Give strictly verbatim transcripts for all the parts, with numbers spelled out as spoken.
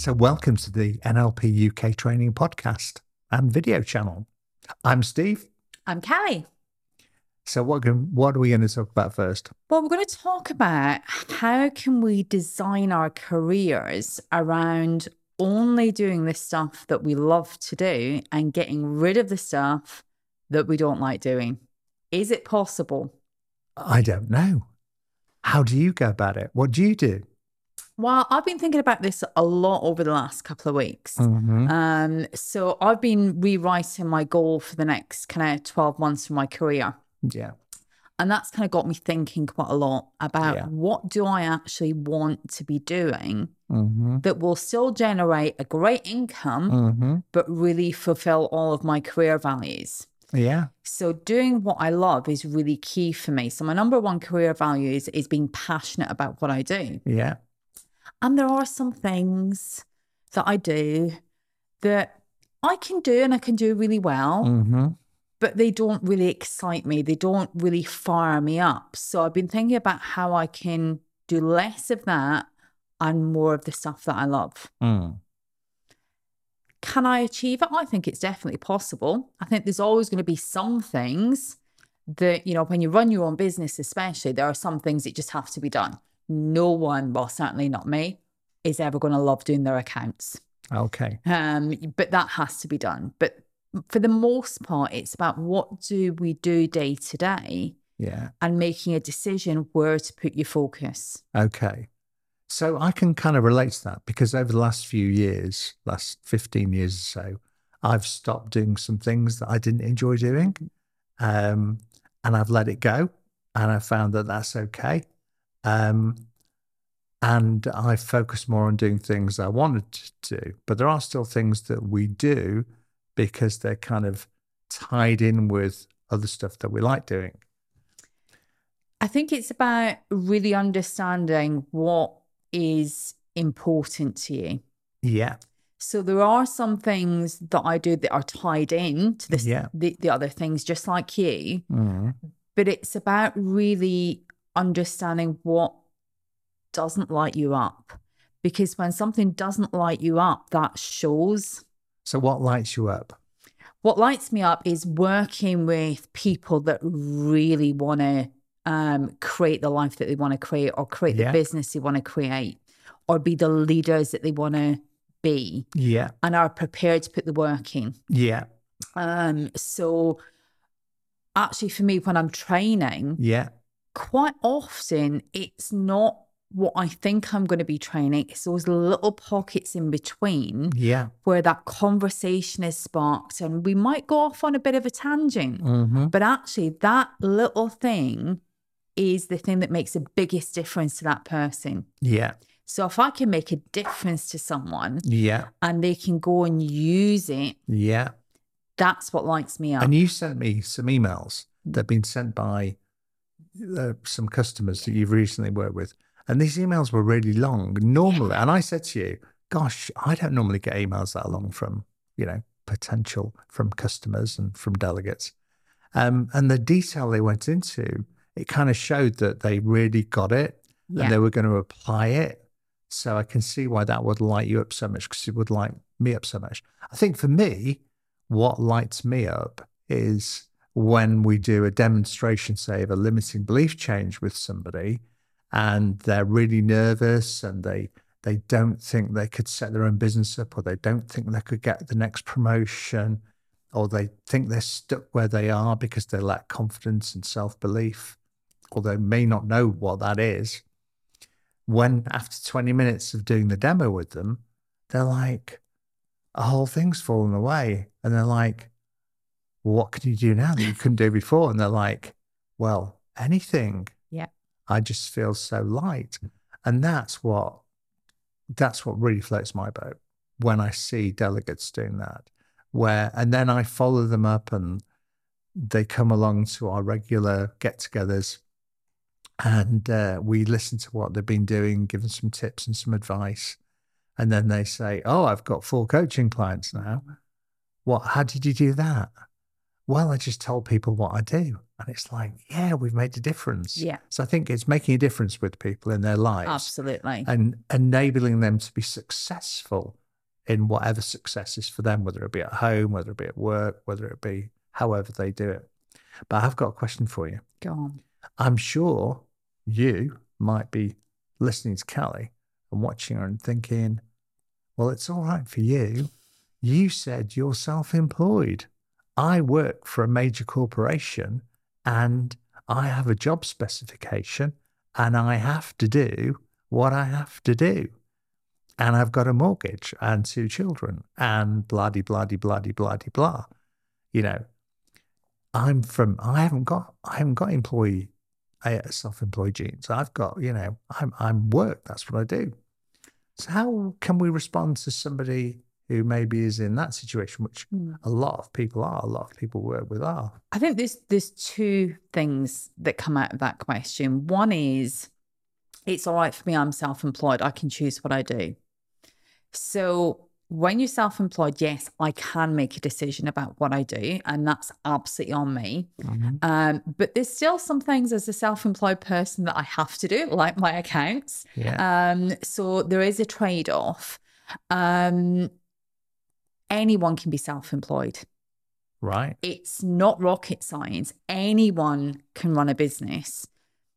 So welcome to the N L P U K training podcast and video channel. I'm Steve. I'm Callie. So what, what are we going to talk about first? Well, we're going to talk about how can we design our careers around only doing the stuff that we love to do and getting rid of the stuff that we don't like doing. Is it possible? I don't know. How do you go about it? What do you do? Well, I've been thinking about this a lot over the last couple of weeks. Mm-hmm. Um, so I've been rewriting my goal for the next kind of twelve months for my career. Yeah. And that's kind of got me thinking quite a lot about Yeah. what do I actually want to be doing Mm-hmm. that will still generate a great income, Mm-hmm. but really fulfill all of my career values. Yeah. So doing what I love is really key for me. So my number one career value is, is being passionate about what I do. Yeah. And there are some things that I do that I can do and I can do really well, Mm-hmm. but they don't really excite me. They don't really fire me up. So I've been thinking about how I can do less of that and more of the stuff that I love. Mm. Can I achieve it? I think it's definitely possible. I think there's always going to be some things that, you know, when you run your own business, especially, there are some things that just have to be done. No one, well, certainly not me, is ever going to love doing their accounts. Okay. Um, but that has to be done. But for the most part, it's about what do we do day to day Yeah. and making a decision where to put your focus. Okay. So I can kind of relate to that because over the last few years, last fifteen years or so, I've stopped doing some things that I didn't enjoy doing. Um, and I've let it go and I found that that's okay. Um, and I focus more on doing things I wanted to do, but there are still things that we do because they're kind of tied in with other stuff that we like doing. I think it's about really understanding what is important to you. Yeah. So there are some things that I do that are tied in to this, Yeah. the, the other things, just like you, Mm. but it's about really understanding what doesn't light you up. Because when something doesn't light you up, that shows. So what lights you up? What lights me up is working with people that really want to um, create the life that they want to create, or create Yeah. the business they want to create, or be the leaders that they want to be, Yeah. and are prepared to put the work in. Yeah. Um, so actually for me, when I'm training, Yeah. quite often it's not what I think I'm going to be training. It's those little pockets in between Yeah. where that conversation is sparked and we might go off on a bit of a tangent, Mm-hmm. but actually that little thing is the thing that makes the biggest difference to that person. Yeah. So if I can make a difference to someone Yeah. and they can go and use it, Yeah. that's what lights me up. And you sent me some emails that have been sent by uh, some customers that you've recently worked with. And these emails were really long normally. And I said to you, gosh, I don't normally get emails that long from, you know, potential from customers and from delegates. Um, and the detail they went into, it kind of showed that they really got it Yeah. and they were going to apply it. So I can see why that would light you up so much, because it would light me up so much. I think for me, what lights me up is when we do a demonstration, say, of a limiting belief change with somebody, and they're really nervous and they they don't think they could set their own business up, or they don't think they could get the next promotion, or they think they're stuck where they are because they lack confidence and self-belief, or they may not know what that is. When after twenty minutes of doing the demo with them, they're like, a whole thing's fallen away. And they're like, well, what can you do now that you couldn't do before? And they're like, well, anything. Yeah. I just feel so light. And that's what, that's what really floats my boat when I see delegates doing that, where, and then I follow them up and they come along to our regular get-togethers and uh, we listen to what they've been doing, give them some tips and some advice. And then they say, oh, I've got four coaching clients now. What, how did you do that? well, I just told people what I do. And it's like, yeah, we've made a difference. Yeah. So I think it's making a difference with people in their lives. Absolutely. And enabling them to be successful in whatever success is for them, whether it be at home, whether it be at work, whether it be however they do it. But I've got a question for you. Go on. I'm sure you might be listening to Callie and watching her and thinking, well, it's all right for you. You said you're self-employed. I work for a major corporation and I have a job specification and I have to do what I have to do. And I've got a mortgage and two children and bloody, bloody, bloody, bloody, blah. You know, I'm from, I haven't got, I haven't got employee, uh, self-employed genes. I've got, you know, I'm, I'm work. That's what I do. So how can we respond to somebody who maybe is in that situation, which mm. a lot of people are, a lot of people work with are? I think there's, there's two things that come out of that question. One is, it's all right for me, I'm self-employed. I can choose what I do. So when you're self-employed, yes, I can make a decision about what I do, and that's absolutely on me. Mm-hmm. Um, but there's still some things as a self-employed person that I have to do, like my accounts. Yeah. Um, so there is a trade-off. Um, anyone can be self-employed. Right. It's not rocket science. Anyone can run a business.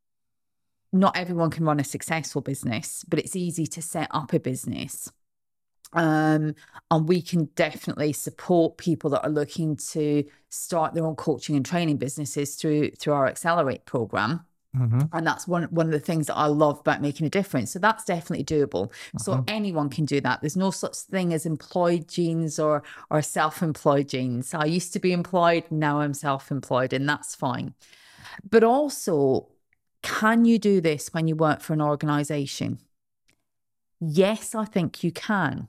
Not everyone can run a successful business, but it's easy to set up a business. Um, and we can definitely support people that are looking to start their own coaching and training businesses through through our Accelerate program. Mm-hmm. And that's one, one of the things that I love about making a difference. So that's definitely doable. Mm-hmm. So anyone can do that. There's no such thing as employed genes or, or self-employed genes. I used to be employed, now I'm self-employed, and that's fine. But also, can you do this when you work for an organization? Yes, I think you can.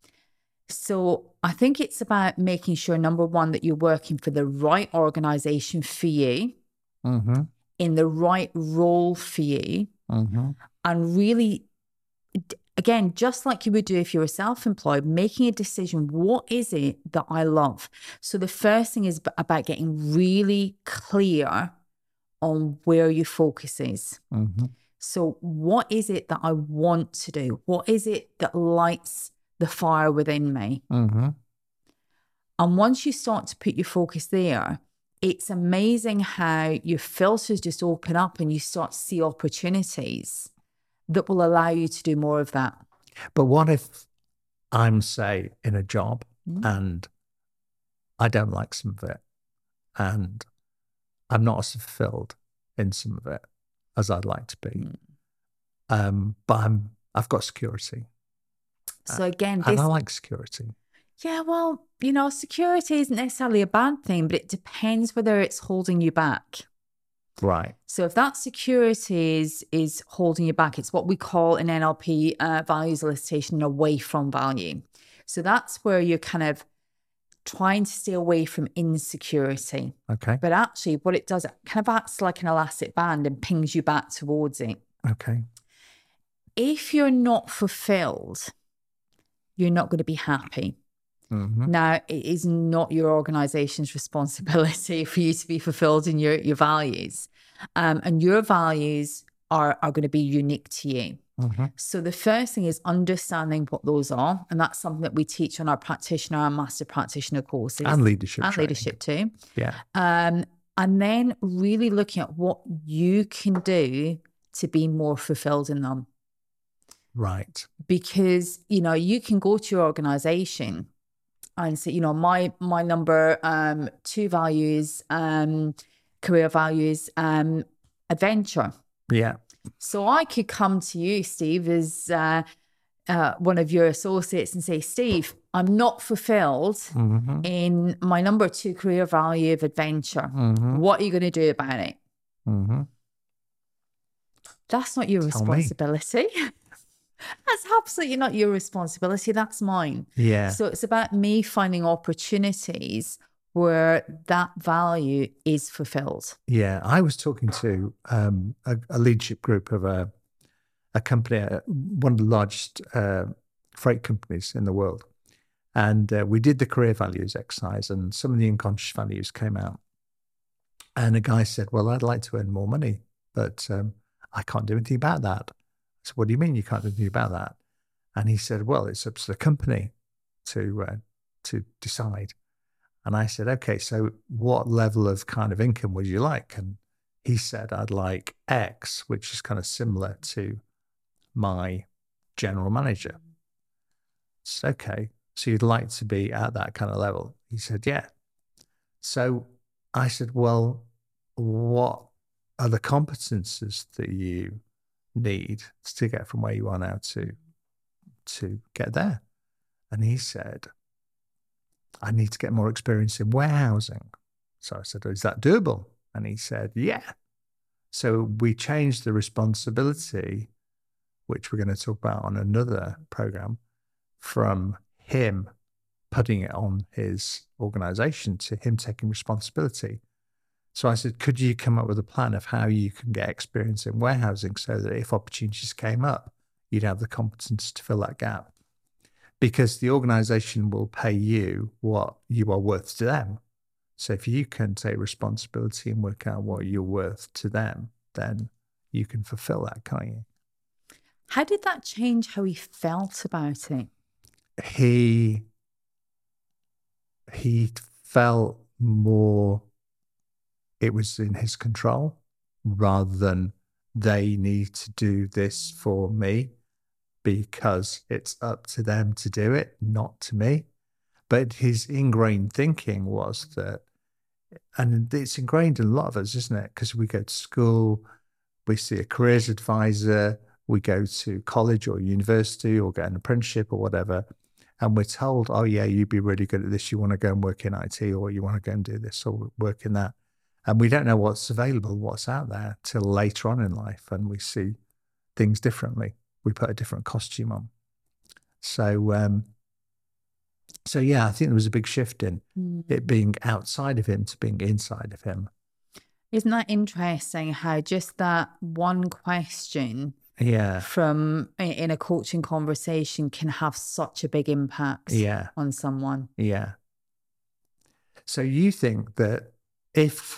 So I think it's about making sure, number one, that you're working for the right organization for you, mm-hmm. in the right role for you, mm-hmm. and really, again, just like you would do if you were self-employed, making a decision, what is it that I love? So the first thing is about getting really clear on where your focus is. Mm-hmm. So what is it that I want to do? What is it that lights the fire within me? Mm-hmm. And once you start to put your focus there, it's amazing how your filters just open up and you start to see opportunities that will allow you to do more of that. But what if I'm, say, in a job mm-hmm. and I don't like some of it and I'm not as fulfilled in some of it as I'd like to be. Mm. Um, but I'm, I've got security. So again, this, and I like security. Yeah, well, you know, security isn't necessarily a bad thing, but it depends whether it's holding you back. Right. So if that security is, is holding you back, it's what we call in N L P uh, values elicitation away from value. So that's where you're kind of trying to stay away from insecurity. Okay. But actually what it does, it kind of acts like an elastic band and pings you back towards it. Okay. If you're not fulfilled, you're not going to be happy. Mm-hmm. Now, it is not your organization's responsibility for you to be fulfilled in your, your values. Um, and your values are, are going to be unique to you. Mm-hmm. So the first thing is understanding what those are. And that's something that we teach on our practitioner and master practitioner courses. And leadership And training. leadership too. Yeah. Um, and then really looking at what you can do to be more fulfilled in them. Right. Because, you know, you can go to your organization and say, you know, my my number um, two values, um, career values, um, adventure. Yeah. So I could come to you, Steve, as uh, uh, one of your associates and say, Steve, I'm not fulfilled mm-hmm. in my number two career value of adventure. Mm-hmm. What are you going to do about it? Mm-hmm. That's not your Tell responsibility. That's absolutely not your responsibility. That's mine. Yeah. So it's about me finding opportunities where that value is fulfilled. Yeah. I was talking to um, a, a leadership group of a, a company, uh, one of the largest uh, freight companies in the world. And uh, we did the career values exercise, and some of the unconscious values came out. And a guy said, well, I'd like to earn more money, but um, I can't do anything about that. I said, what do you mean you can't do anything about that? And he said, well, it's up to the company to uh, to decide. And I said, okay, so what level of kind of income would you like? And he said, I'd like X, which is kind of similar to my general manager. I said, okay, so you'd like to be at that kind of level? He said, yeah. So I said, well, what are the competences that you need to get from where you are now to, to get there? And he said, I need to get more experience in warehousing. So I said, oh, is that doable? And he said, yeah. So we changed the responsibility, which we're going to talk about on another program, from him putting it on his organization to him taking responsibility. So I said, could you come up with a plan of how you can get experience in warehousing so that if opportunities came up, you'd have the competence to fill that gap? Because the organization will pay you what you are worth to them. So if you can take responsibility and work out what you're worth to them, then you can fulfill that, can't you? How did that change how he felt about it? He, he felt more it was in his control rather than they need to do this for me because it's up to them to do it, not to me. But his ingrained thinking was that, and it's ingrained in a lot of us, isn't it? Because we go to school, we see a careers advisor, we go to college or university or get an apprenticeship or whatever, and we're told, oh yeah, you'd be really good at this. You want to go and work in I T, or you want to go and do this or work in that. And we don't know what's available, what's out there till later on in life. And we see things differently. We put a different costume on. So, um, so yeah, I think there was a big shift in mm. it being outside of him to being inside of him. Isn't that interesting how just that one question yeah. from in a coaching conversation can have such a big impact yeah. on someone? Yeah. So you think that if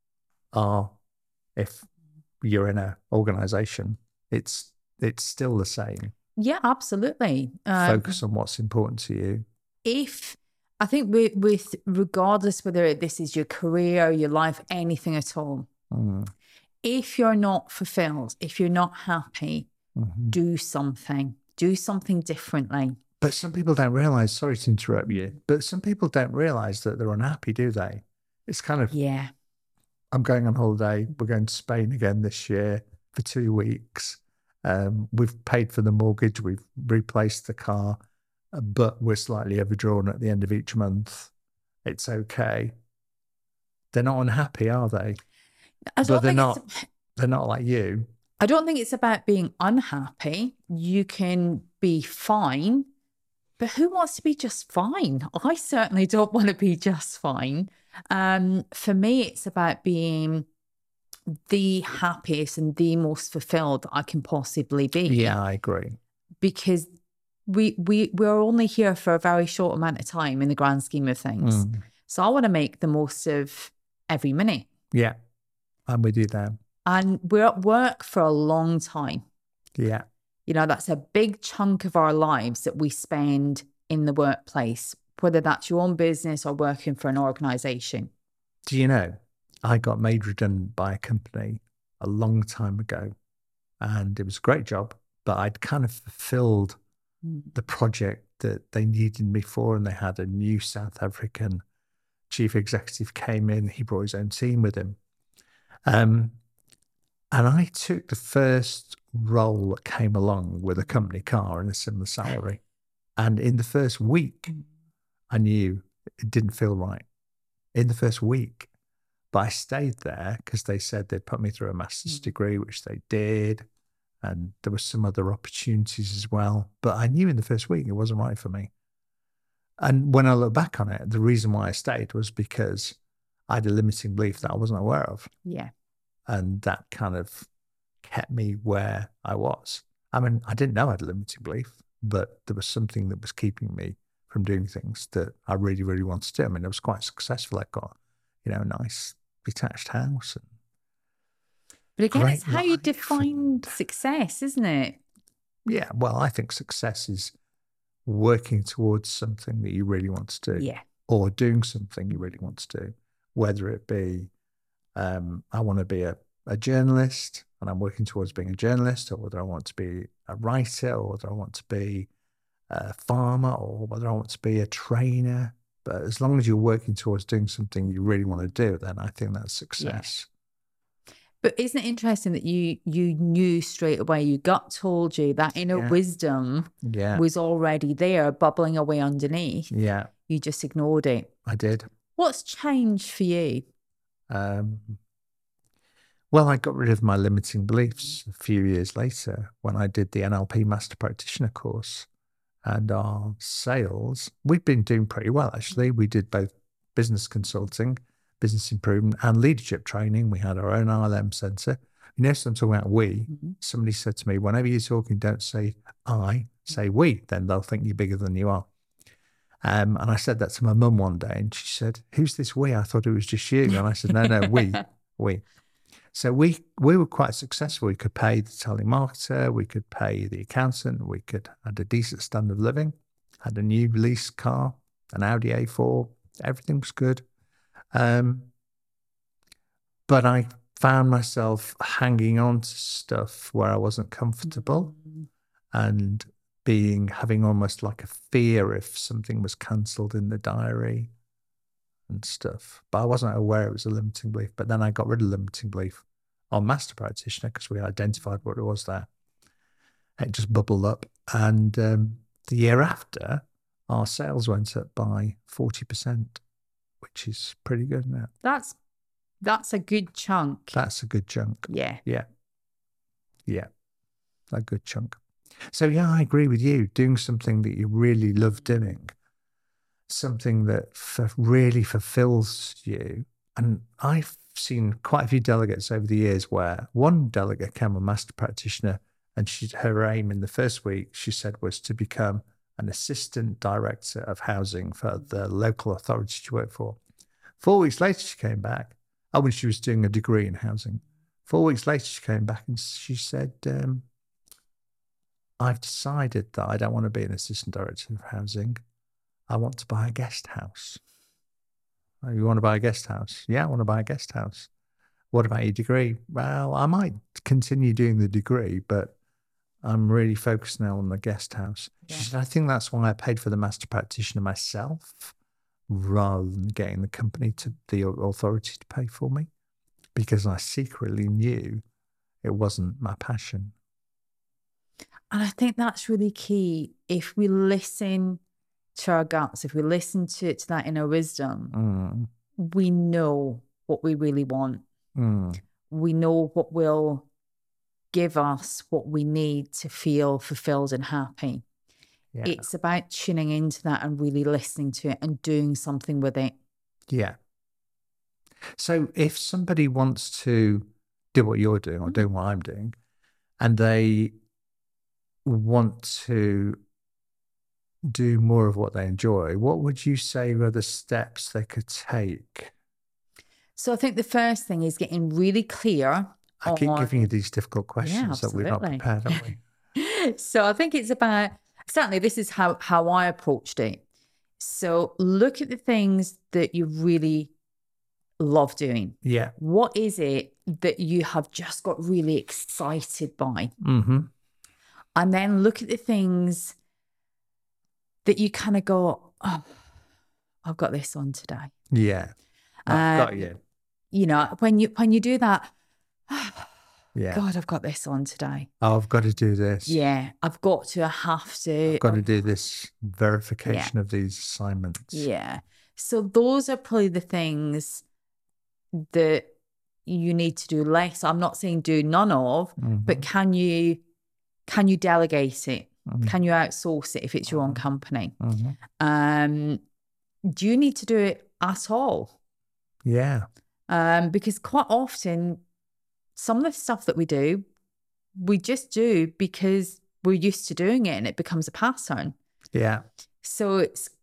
uh, if you're in an organization, it's it's still the same? Yeah, absolutely. Um, Focus on what's important to you. If I think with, with regardless whether this is your career, your life, anything at all, mm. if you're not fulfilled, if you're not happy, mm-hmm. do something, do something differently. But some people don't realize, sorry to interrupt you, but some people don't realize that they're unhappy, do they? It's kind of, yeah. I'm going on holiday. We're going to Spain again this year for two weeks. Um, we've paid for the mortgage. We've replaced the car, but we're slightly overdrawn at the end of each month. It's okay. They're not unhappy, are they? I don't but they're think not. It's... They're not like you. I don't think it's about being unhappy. You can be fine, but who wants to be just fine? I certainly don't want to be just fine. Um, for me, it's about being the happiest and the most fulfilled I can possibly be. Yeah, I agree. Because we we we're only here for a very short amount of time in the grand scheme of things. Mm. So I want to make the most of every minute. Yeah, I'm with you there. And we're at work for a long time. Yeah. You know, that's a big chunk of our lives that we spend in the workplace, whether that's your own business or working for an organization. Do you know, I got made redundant by a company a long time ago, and it was a great job, but I'd kind of fulfilled mm. the project that they needed me for, and they had a new South African chief executive came in. He brought his own team with him. Um, and I took the first role that came along with a company car and a similar salary. And in the first week, I knew it didn't feel right. In the first week. But I stayed there because they said they'd put me through a master's degree, which they did. And there were some other opportunities as well. But I knew in the first week it wasn't right for me. And when I look back on it, the reason why I stayed was because I had a limiting belief that I wasn't aware of. Yeah. And that kind of kept me where I was. I mean, I didn't know I had a limiting belief, but there was something that was keeping me from doing things that I really, really want to do. I mean, I was quite successful. I got, you know, a nice detached house. And But again, great it's how you life define and- success, isn't it? yeah, well, I think success is working towards something that you really want to do, Yeah. or doing something you really want to do, whether it be, um, I want to be a, a journalist and I'm working towards being a journalist, or whether I want to be a writer, or whether I want to be a farmer, or whether I want to be a trainer. But as long as you're working towards doing something you really want to do, then I think that's success. But isn't it interesting that you you knew straight away, your gut told you that inner Yeah. wisdom Yeah. was already there, bubbling away underneath. Yeah, You just ignored it. I did. What's changed for you? Um, well, I got rid of my limiting beliefs a few years later when I did the N L P Master Practitioner course. And our sales, we've been doing pretty well, actually. We did both business consulting, business improvement, and leadership training. We had our own R L M center. You notice I'm talking about we. Mm-hmm. Somebody said to me, whenever you're talking, don't say I, say we. Then they'll think you're bigger than you are. Um, and I said that to my mum one day, and she said, who's this we? I thought it was just you. And I said, no, no, we, we. So we we were quite successful. We could pay the telemarketer, we could pay the accountant, we could had a decent standard of living, had a new lease car, an Audi A four, everything was good. Um, but I found myself hanging on to stuff where I wasn't comfortable, Mm. and being having almost like a fear if something was cancelled in the diary and stuff. But I wasn't aware it was a limiting belief. But then I got rid of limiting belief on Master Practitioner because we identified what it was there. It just bubbled up. And um, the year after, our sales went up by forty percent, which is pretty good, isn't it? That's that's a good chunk. That's a good chunk. Yeah. Yeah. Yeah. A good chunk. So, yeah, I agree with you. Doing something that you really love doing, something that f- really fulfills you. And I've seen quite a few delegates over the years where one delegate came a Master Practitioner, and she, her aim in the first week, she said, was to become an assistant director of housing for the local authority she worked for. Four weeks later, she came back. Oh, when she was doing a degree in housing. Four weeks later, she came back and she said, um, I've decided that I don't want to be an assistant director of housing. I want to buy a guest house. Oh, you want to buy a guest house? Yeah, I want to buy a guest house. What about your degree? Well, I might continue doing the degree, but I'm really focused now on the guest house. Yeah. She said, I think that's why I paid for the Master Practitioner myself rather than getting the company to the authority to pay for me, because I secretly knew it wasn't my passion. And I think that's really key. If we listen to our guts, if we listen to, to that inner wisdom, Mm. we know what we really want. Mm. We know what will give us what we need to feel fulfilled and happy. Yeah. It's about tuning into that and really listening to it and doing something with it. Yeah. So if somebody wants to do what you're doing or do what I'm doing, and they want to do more of what they enjoy, what would you say were the steps they could take? So I think the first thing is getting really clear. I keep on- giving you these difficult questions that we're not absolutely. prepared, are we? So I think it's about, certainly this is how, how I approached it. So look at the things that you really love doing. Yeah. What is it that you have just got really excited by? Mm-hmm. And then look at the things that you kind of go, oh, I've got this on today. Yeah. I've got Um, you. You know, when you when you do that, Yeah. God, I've got this on today. Oh, I've got to do this. Yeah, I've got to, I have to. I've got to do this verification of these assignments. Yeah. So those are probably the things that you need to do less. I'm not saying do none of, Mhm. but can you can you delegate it? Mhm. Can you outsource it if it's your own company? Mhm. Um, do you need to do it at all? Yeah. Um, because quite often, some of the stuff that we do, we just do because we're used to doing it and it becomes a pattern. Yeah. So it's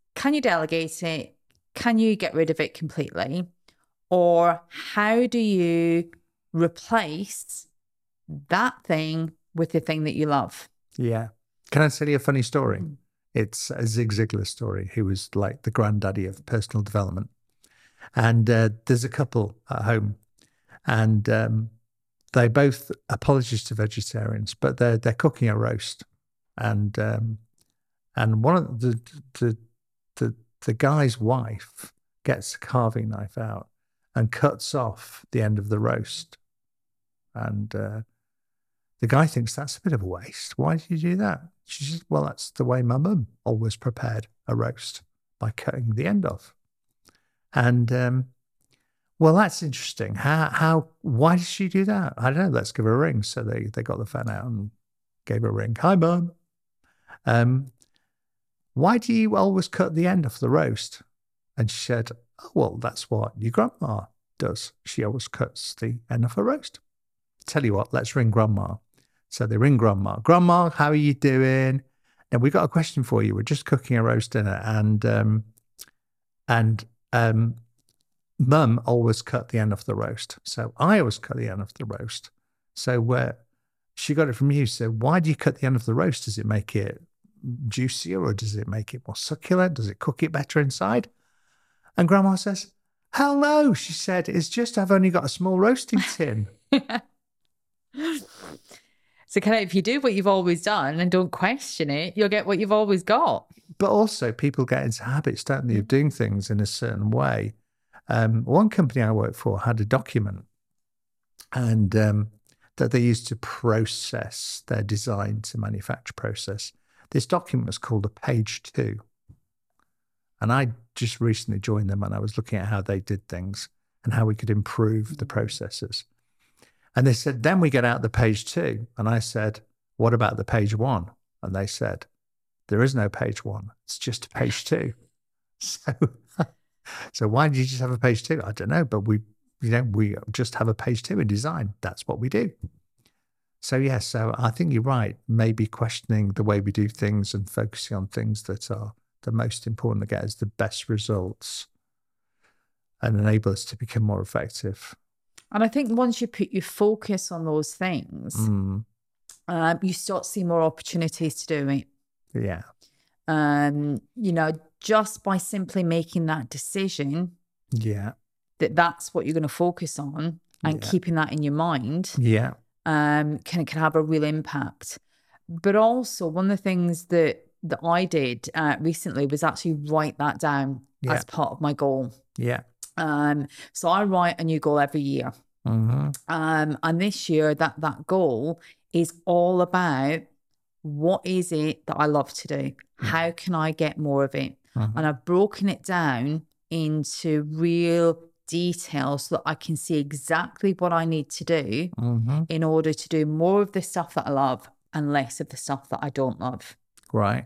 can you delegate it? Can you get rid of it completely? Or how do you replace that thing with the thing that you love? Yeah. Can I tell you a funny story? It's a Zig Ziglar story. He was like the granddaddy of personal development. And uh, there's a couple at home, and um, they both, apologies to vegetarians, but they're they're cooking a roast, and um, and one of the the the the guy's wife gets a carving knife out and cuts off the end of the roast, and uh, the guy thinks that's a bit of a waste. Why did you do that? She says, well, that's the way my mum always prepared a roast, by cutting the end off. And um, well, that's interesting. How how why did she do that? I don't know. Let's give her a ring. So they they got the phone out and gave her a ring. Hi, mum. Um, why do you always cut the end off the roast? And she said, oh, well, that's what your grandma does. She always cuts the end off a roast. Tell you what, let's ring grandma. So they ring grandma. Grandma, how are you doing? Now, we got a question for you. We're just cooking a roast dinner, and um, and um, mum always cut the end off the roast. So I always cut the end off the roast. So where uh, she got it from you. So why do you cut the end of the roast? Does it make it juicier, or does it make it more succulent? Does it cook it better inside? And grandma says, hell no. She said, it's just I've only got a small roasting tin. So kind of, if you do what you've always done and don't question it, you'll get what you've always got. But also people get into habits, don't they, of doing things in a certain way. Um, one company I worked for had a document and um, that they used to process their design to manufacture process. This document was called a page two. And I just recently joined them, and I was looking at how they did things and how we could improve the processes. And they said, then we get out the page two. And I said, what about the page one? And they said, there is no page one. It's just a page two. So, so why did you just have a page two? I don't know, but we, you know, we just have a page two in design. That's what we do. So yes, yeah, so I think you're right. Maybe questioning the way we do things and focusing on things that are the most important to get us the best results and enable us to become more effective. And I think once you put your focus on those things, mm. um, you start to see more opportunities to do it. Yeah. Um, you know, just by simply making that decision. Yeah. That that's what you're going to focus on, and yeah. keeping that in your mind. Yeah. Um, can can have a real impact. But also, one of the things that that I did uh, recently was actually write that down yeah. as part of my goal. Yeah. Um, so I write a new goal every year. Mm-hmm. Um, and this year that that goal is all about what is it that I love to do? Mm-hmm. How can I get more of it? Mm-hmm. And I've broken it down into real detail so that I can see exactly what I need to do mm-hmm. in order to do more of the stuff that I love and less of the stuff that I don't love. Right.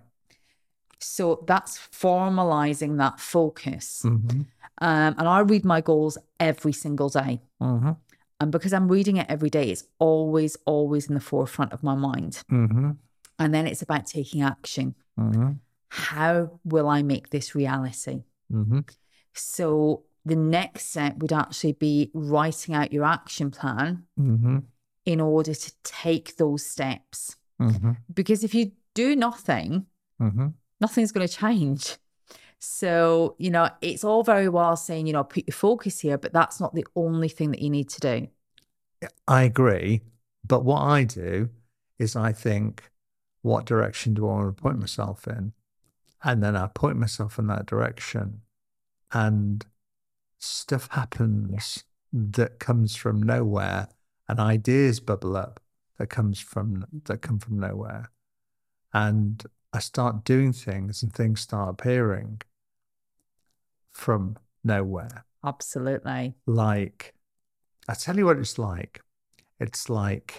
So that's formalizing that focus. Mm-hmm. Um, and I read my goals every single day. Mm-hmm. And because I'm reading it every day, it's always, always in the forefront of my mind. Mm-hmm. And then it's about taking action. Mm-hmm. How will I make this reality? Mm-hmm. So the next step would actually be writing out your action plan mm-hmm. in order to take those steps. Mm-hmm. Because if you do nothing, mm-hmm. nothing's going to change. So, you know, it's all very well saying, you know, put your focus here, but that's not the only thing that you need to do. I agree. But what I do is I think, what direction do I want to point myself in? And then I point myself in that direction, and stuff happens that comes from nowhere, and ideas bubble up that comes from that come from nowhere. And I start doing things, and things start appearing from nowhere. Absolutely. Like, I tell you what it's like. It's like,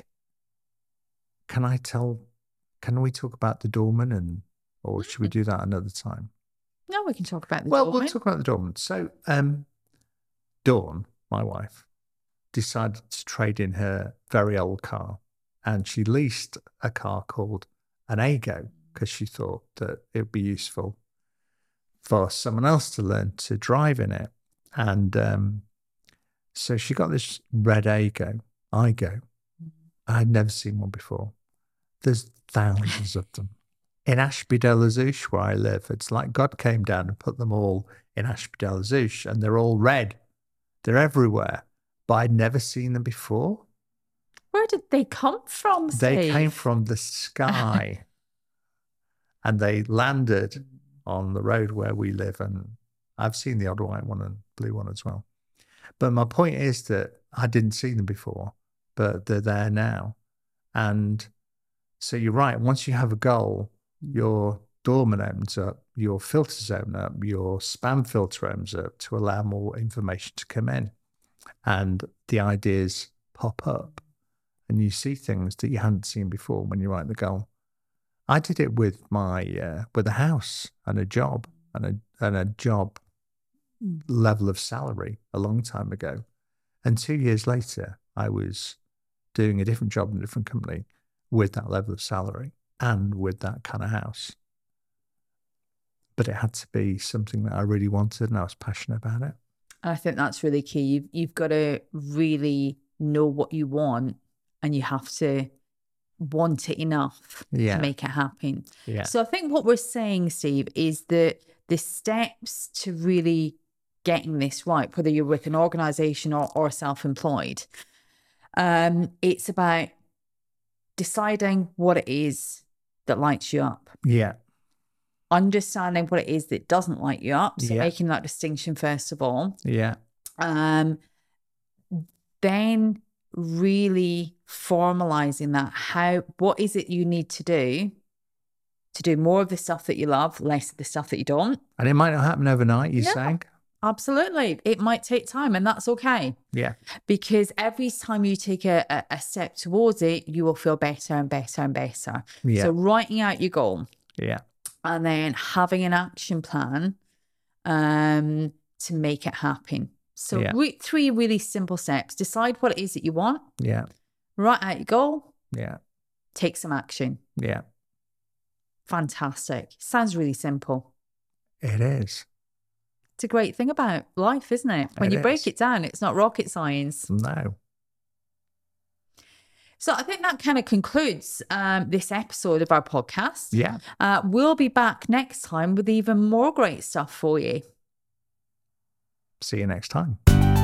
can I tell, can we talk about the doorman, and or should we do that another time? No, we can talk about the well, doorman. We'll talk about the doorman. So, um, Dawn, my wife, decided to trade in her very old car, and she leased a car called an Aygo because she thought that it would be useful for someone else to learn to drive in it. And um, so she got this red Aygo, Aygo. I'd never seen one before. There's thousands of them. In Ashby-de-la-Zouch, where I live, it's like God came down and put them all in Ashby-de-la-Zouch, and they're all red. They're everywhere. But I'd never seen them before. Where did they come from, Steve? They came from the sky. And they landed on the road where we live. And I've seen the odd white one and blue one as well. But my point is that I didn't see them before, but they're there now. And so you're right. Once you have a goal, your doorman opens up, your filters open up, your spam filter opens up to allow more information to come in. And the ideas pop up and you see things that you hadn't seen before when you write the goal. I did it with my, uh, with a house and a job and a, and a job level of salary a long time ago. And two years later, I was doing a different job in a different company with that level of salary and with that kind of house. But it had to be something that I really wanted and I was passionate about it. I think that's really key. You've, you've got to really know what you want and you have to want it enough yeah. to make it happen. Yeah. So I think what we're saying, Steve, is that the steps to really getting this right, whether you're with an organization or, or self-employed, um, it's about deciding what it is that lights you up. Yeah. Understanding what it is that doesn't light you up. So yeah. making that distinction first of all. Yeah. Um, then really formalizing that. How, what is it you need to do to do more of the stuff that you love, less of the stuff that you don't? And it might not happen overnight, you're yeah, saying? Absolutely. It might take time and that's okay. Yeah. Because every time you take a, a, a step towards it, you will feel better and better and better. Yeah. So writing out your goal. Yeah. And then having an action plan um, to make it happen. So yeah. re- three really simple steps. Decide what it is that you want. Yeah. Write out your goal. Yeah. Take some action. Yeah. Fantastic. Sounds really simple. It is. It's a great thing about life, isn't it? When it you break is. it down, it's not rocket science. No. So I think that kind of concludes um, this episode of our podcast. Yeah. Uh, we'll be back next time with even more great stuff for you. See you next time.